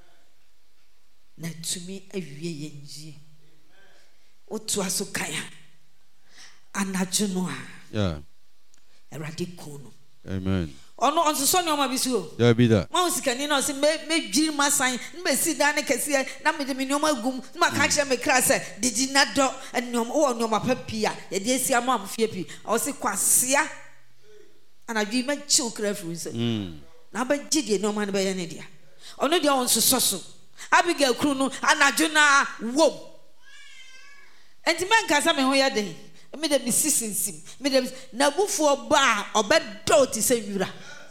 na tumi awie ye nji otu aso kaya anadwo no a yeah erade kono amen ono onso so ne o ma bisuo ya bi da ma usikani na o se me me dwiri masan me si da ne kese na me de me nyoma gum ma ka kire me kra se didi na do nyoma o nyoma papia ye de esi ama amfie pi o se kwasea anadwi ma chiu kra fru se mm na ba gide nyoma ne ba ye ne dia ono dia onso so so abiga kru no anadwo na wom enti men kasa me ho ya den me de misisinsim me de na bufuo ba obedo ti se nwura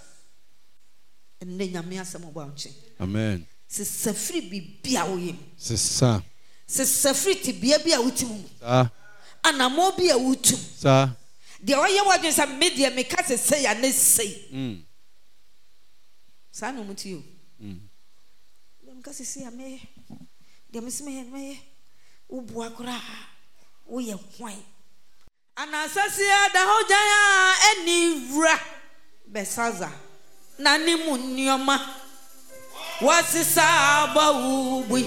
enne nyame asem oba onche amen se safri bibia woyem se sa se safri ti bia bia wutim sa ana mo bia wutum sa de oye wadwe sa media me ka se se ya ne sei mm sa no muti yo mm dem ka se se ya me dem se me me wo bua kura wo ye hwan anasasia da hojaya enivra besaza nani munnioma wasisa bawubi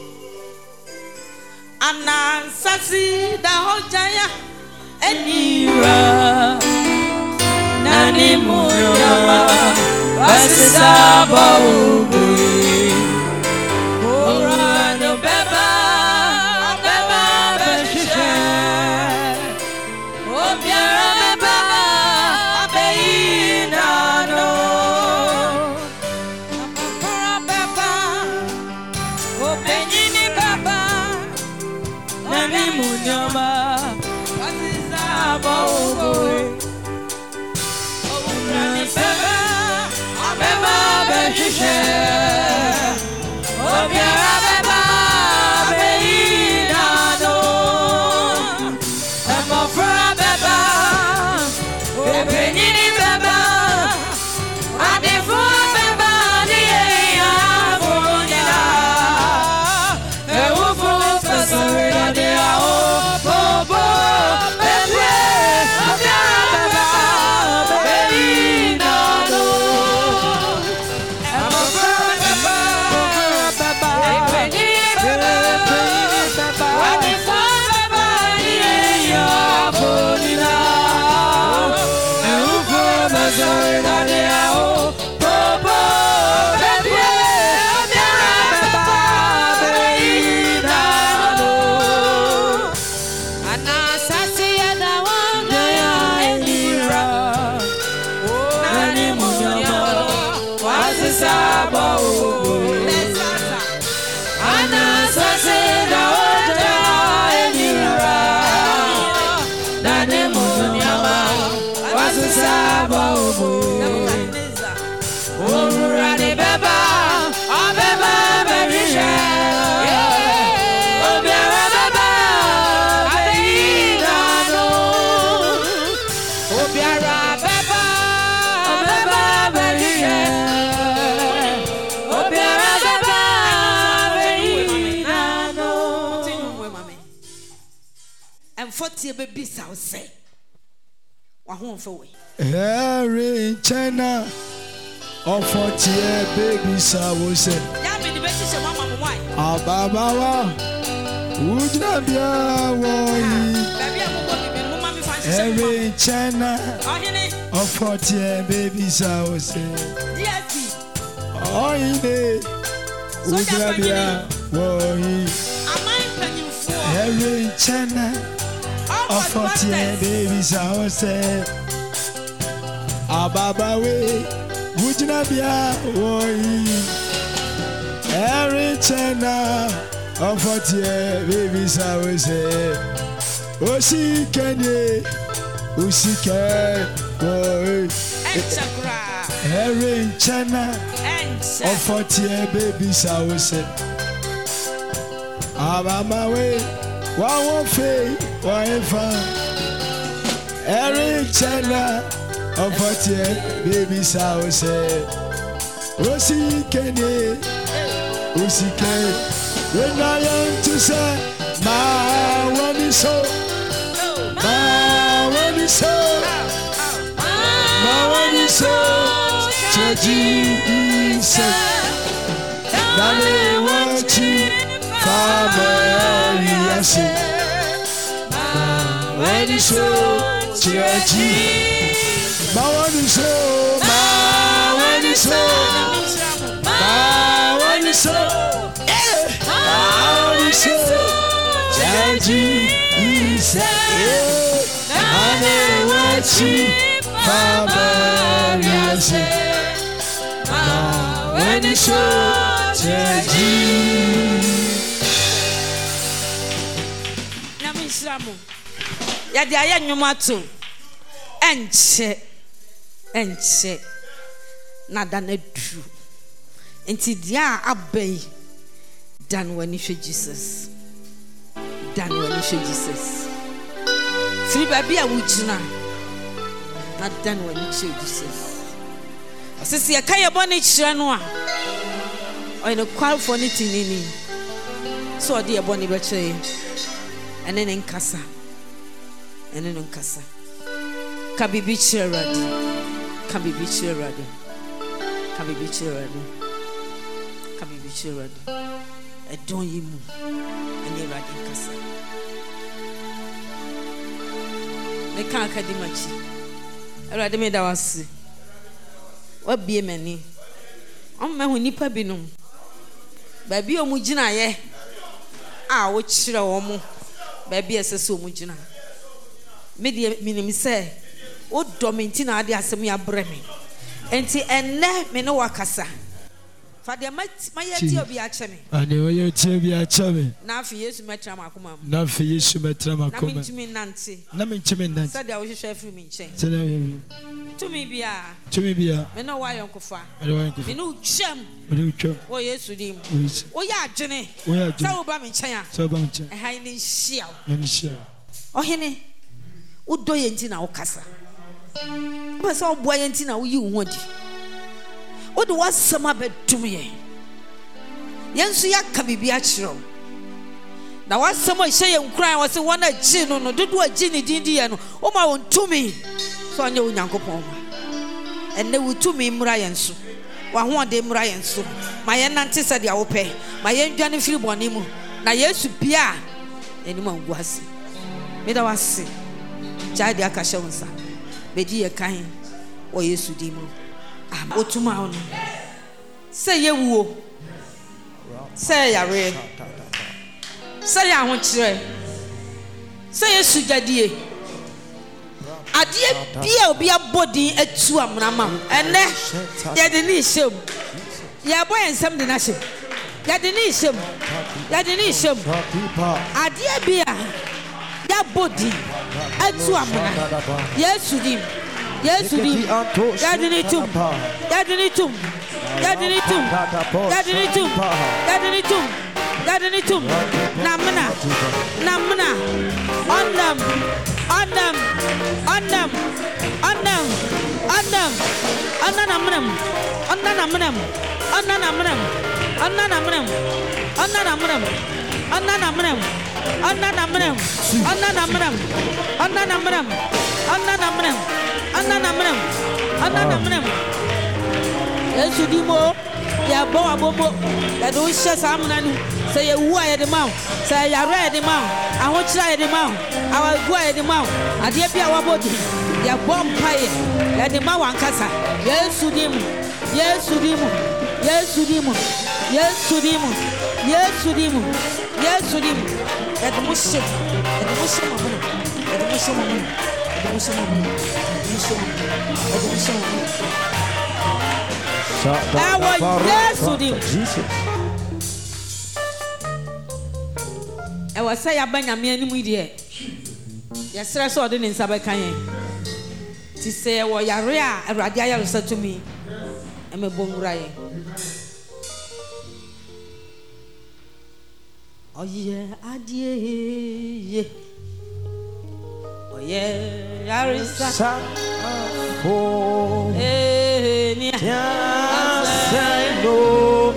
anasasi da hojaya enivra nani munnioma wasisa bawubi ora no beba beba beshe I'm a saba obo. Ora de beba, abeba berisha. Obiara beba, abina no. Obiara beba, abeba berisha. Obiara beba, abina no. And forty baby sound say. Wahon for we. Every China of forty baby sound say. Ya me the best is mama why. Ababawa. Ujna bia wo. Baby am go be mama me fancy. Every China Ohene. of forty baby sound say. D S P. Oh ine. Ujna bia wo. Amai panyimfo. Every China of forty baby sound say. Ababawe. Ujna bia wo. Every China of forty baby sound say. Osi kenye. Osi ke. Boy. Enchakra. Every China Ench. of forty baby sound say. Abamawe. One fee, one fan. Every China of forty baby sound say. Osi kenye. Osi ke. When I am to say, my one is so. My one is so. My one is so. Jesus. Nane wachi. Father, yes. My one is so. Jesus. My one is so. My one is so. My one is so. My one is so. Jesus. Nane wachi. Father, yes. My one is so. Namisramu. Ya dia ya nnwuma to. Enche. Enche. Nada na du. Enti dia abai. Dan wani hwe Jesus. Dan wani hwe Jesus. Firi baby a wujina. Na dan wani hwe Jesus. Osisi ya kan ye boni kire no a. Oy no kwal for anything nini. So odi ye boni be kire. Ene ne nkasa. Ene ne nkasa. Ka bibi kire radi. Ka bibi kire radi. Ka bibi kire radi. Ka bibi kire radi. E don yimu. Ene radi nkasa. Me kan akadimachi. Erade me da wase. Wabie mani. Amma hu nipa binum. Baabi o mu gina ye. A wo kire wo mu. Baabi esese o mu gina. Me de minim se o domenti na ade asem ya breme. Enti enne me ne wakasa. Fa de ma ye ti obi a che me. Ane o ye ti obi a che me. Na afi Yesu metra makoma. Na afi Yesu metra makoma. Na mentimi nante. Na mentimi nante. Sa de wo hwehwe afiri mi nchen. Tena ye. Tumi bia. Tumi bia. Me no wa yonkofa. Me wa yonkofa. Me no twam. Me no twam. Wo Yesu dim. Wo ya adwene. Wo ya adwene. Sa wo ba me nchen a. Sa wo ba me nchen. E han ni hia. Na ni hia. Ohene. Wo do ye nti na wo kasa. Wo sa wo boa ye nti na wo yi wo di. Wo de wasama bedum ye. Yensu ya ka bibia kiro. Na wasama hye ye nkran wo se wona gi no no dodo agi ni dindi ye no. O ma won tumi. So anya onyankopon ma. Enne wo tumi mura yensu. Wa ho ode mura yensu. Ma ye nante se dia wo pe. Ma ye ndwane firi bone mu. Na Yesu bia eni ma ngu ase. Me da wase. Jade aka hye wonsa. Bedi ye kan o Yesu di mu. Ah, otuma ono. Se ye wuo. Se ya re. Se ya ho kire. Se Yesu gadie. Adie bia obi abodi atu amnama. Ene ye de ni hyem. Ye boy ensem de na hyem. Ye de ni hyem. Ye de ni hyem. Adie bia ya bodi atu amna. Yesu dim. Yesu dim. Yadinitum. Yadinitum. Yadinitum. Yadinitum. Yadinitum. Yadinitum. Namna. Namna. On them. On them. On them. On them. On them. On them. On them. On them. On them. On them. On them. On them. On them. On them. On them. Anna namram, Anna namram, Anna namram, Anna namram, Anna namram, Anna namram, Anna namram. Yesu dimo, ya bo abobo, ya do hye samnanu, say ya wu aye de maw, say ya re de maw, ahochira aye de maw, awagu aye de maw, ade bia wabodi, ya bo mpaye, ya de maw ankasa. Yesu dimo, Yesu dimo, Yesu dimo, Yesu dimo, Yesu dimo. Yes, with him. Let the Muslim, let the Muslim, let the Muslim, let the Muslim, let the Muslim. Yes, with him. I was saying, I bang a man in media. Yes, I saw the in Sabakane. To say, well, Yaria, a Radia said to me, I'm a bongraya. Oh yeah, adieu. Oh yeah, Yarisa. Oh, eh, yeah, no.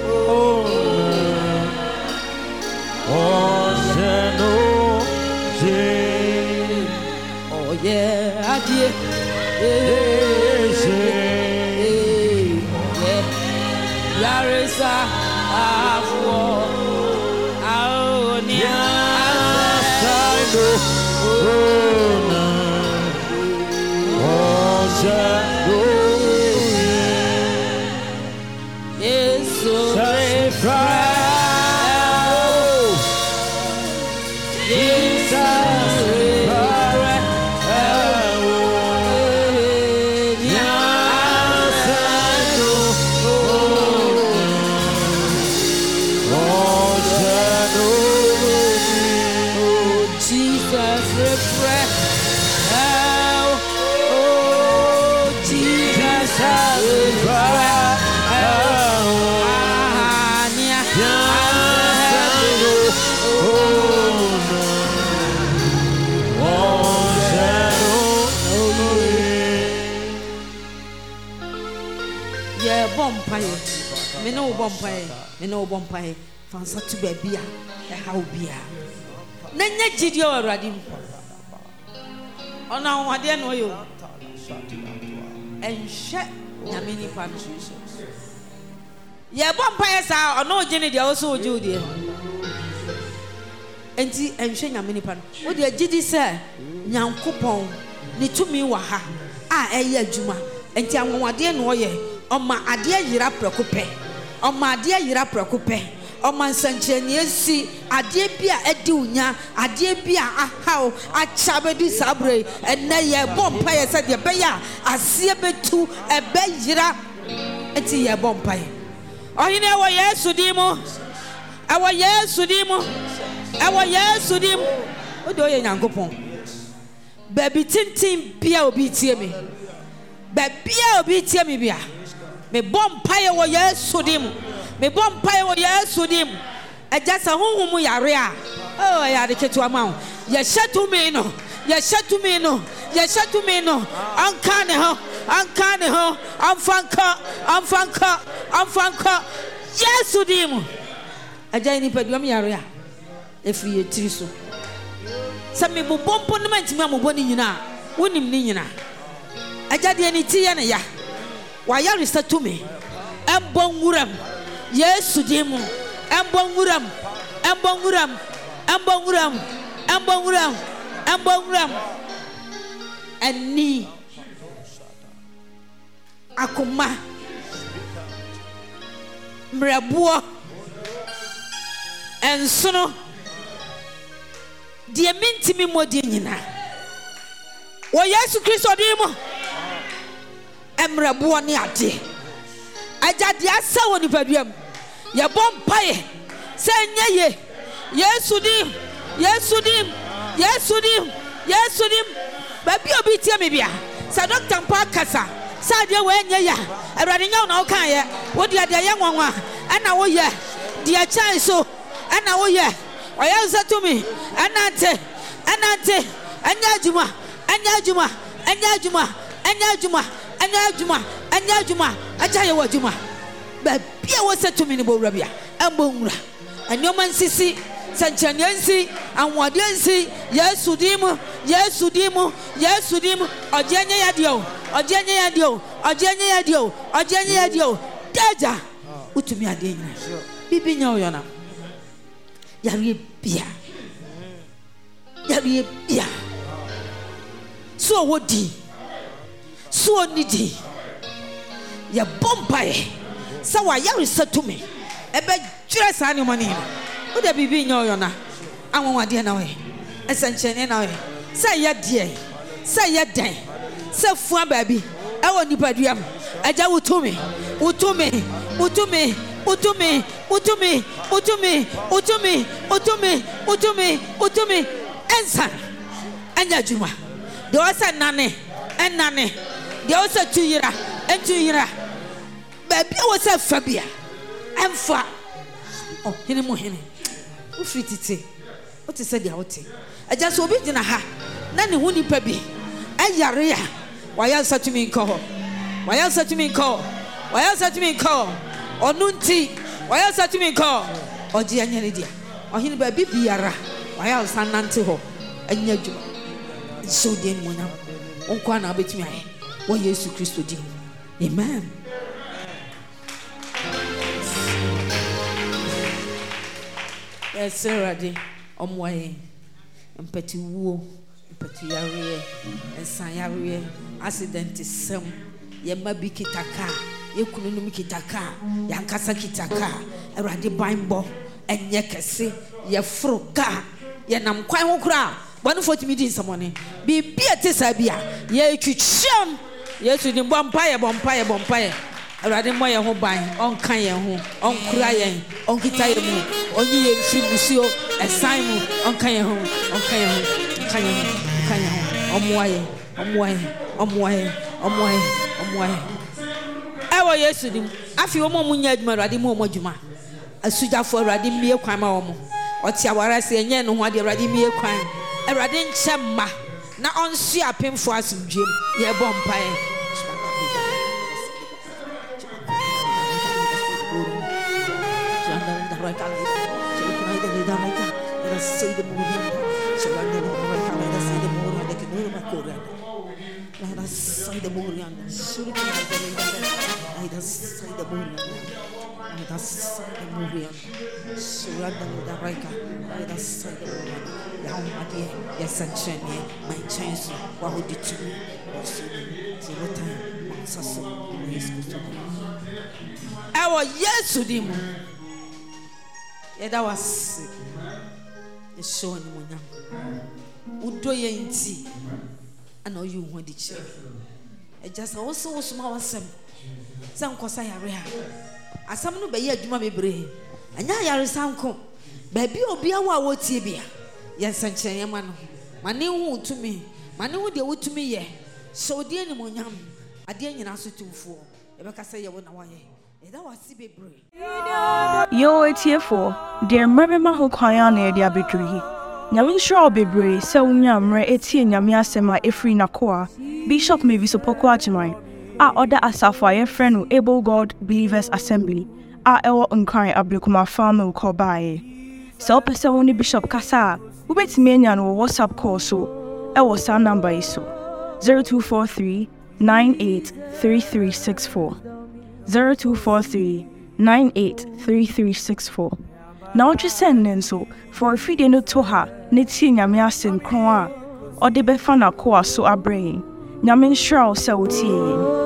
Oh yeah, adieu. Oh yeah, Yarisa. Me no bompae, me no bompae. Fansa to baby, a how be. Nanya Gidio Radim. On our dear no you. And shut Yamini Pan. Ya bompae sa or no Jenny, they also do dear. And see, and shame Yamini Pan. What dear Gidi sir? Nyam coupon, ni to me waha. Ah, a year Juma, and Tiam dear no ye. Oma adia yira prekope oma adia yira prekope oma nsanchenie si adia bia edi unya adia bia ahaw achabedi sabre enne ye bompa ye se de beya asie betu ebe yira eti ye bompa ye ohine wo Yesu dimo awo Yesu dimo awo Yesu dimo odo ye nyankopon baby tintin bia obi tie me ba bia obi tie me bia me bompaye wo Yesu dim me bompaye wo Yesu dim ejasa honhom yare a oh ya de ketu ama ye shetu me no ye shetu me no ye shetu me no anka ne ho anka ne ho amfanka amfanka amfanka Yesu dim eja ni paduam yare a efi etiri so se me bobompo no mantimi amobɔ ni nyina wonim ni nyina eja de ni tiye ne ya waya reset to me embon wuram Yesu demu embon wuram embon wuram embon wuram embon wuram embon wuram ani akoma mrabuo ensono de mintimi modi nyina wo Yesu Kristo demu emrebo ne ade ajade asa woni paduam ye bompaye se nyeye Yesu dim Yesu dim Yesu dim Yesu dim ba bi obi tie me bia Sa doctor mpa kasa. Sa de we nya ya. Awurade nya na wo kan ye. Wo de de ye nwanwa. Ana wo ye. De a chan so. Ana wo ye. Oya nsa to me. Anante. Anante. Anya adwuma. Anya adwuma. Anya adwuma. Anya adwuma. Anya adwuma. Anya adwuma. Aja ye wo adwuma. Ba bia wo se to me ni bo wura bia. Ambo nwura. Anyoma nsisi. Sanchanyansi, and what yansi, yes, Sudimu, yes, Sudimu, yes, Sudimu, or Jenny Adio, or Jenny Adio, or Jenny Adio, or Jenny Adio, Daja, Utumi Adina, Bibino Yana, Yari Bia, Yari Bia, so woody, so needy, ya bombay, so I yari said to me, a bed dress any money. Who the baby no yona? I want dear now. Essentially now. Say ya dear. Say ya day. Say for baby. I want you padriam. I just would to me. Uto me. Uto me. Uto me. Uto me. Uto me. Uto me. Uto me. Uto me. Uto me. And son. And ya juma. There was a nanny. And nanny. There was a two year. And two year. Baby was a Fabia. And fa. Oh, hini mo hini. Ufri titi. What is said the out? I just obi dina ha. Na ne huni pa bi. Ayare ya. Why answer to me call? Why answer to me call? Why answer to me call? Onunti. Why answer to me call? Oji anyane dia. Ohini ba bi biara. Why answer nante ho. Anya djuma. So den mo na. Onko na betimi aye. Wo Yesu Kristo di. Amen. Yes, sir, Adi. Omwaye. Mpeti wo. Mpeti yariye. Ensan yariye. Accident sem. Ye mabi kitaka. Ye kununu kitaka. Ya nkasa kitaka. Erade baimbo. Enye kese. Ye fruka. Ye nam kwan ho kura. Bonu forty midi samone. Bi bi ate sabia. Ye twitwam. Yesu ni bompaye bompaye bompaye. Erade moye ho ban. On kan ye ho. On kura ye. On kita ye mu. Only a free museo, a sign on Kaya home, on Kaya home, Kaya home, Kaya home, on Moye, on Moye, on Moye, on Moye, on Moye. I was yesterday. I feel more munyad Maradimu Mojuma. A suja for Radimia crime almost. Or Tiawara say, Yen, what the Radimia crime. A Radin Chamma. Now on see a pin for us, Jim, ye bompire. Say the movie, surrender the right. Let us say the movie, they can hear my chord. Let us say the movie, and let us say the movie. Let us say the movie, surrender the right. Let us say the movie. Now, my dear, yes, and Chenny, my chance, what would you do? Zero time, Sasso, I was yes to them. Yeah, that was. Show and one Udo Yanti. I know you want the chair. I just also small some. Some Cosaya rare. As some no bay at Mammy Bray. And now you are some co. Baby or be our what tibia. Yes, and Chayaman. My new to me. My new dear wood to me, ye. So dear Monyam. I dare you answer to four. If I can say you won't away. Yo, it's here for dear Mabema Hokayane, dear Bedri. Nyawin Shaw Bebre, so Nyamre, Eti Nyamia Sema, Efri Nakoa, Bishop Mavis Opokwajimai, our other Asafaya friend who Able God Believers Assembly, our Ewa Unkari Ablukuma Farmer Kobaye. So, Pesawoni Bishop Kasa, who bet me and WhatsApp call so, Ewa San number is so zero two four three nine eight three three six four. zero two four three nine eight three three six four. Now just send in so for a feed no to her, Nitsi Yamiasin Kroa, or the Befana Koa so a brain. Yamin Shroud so tea.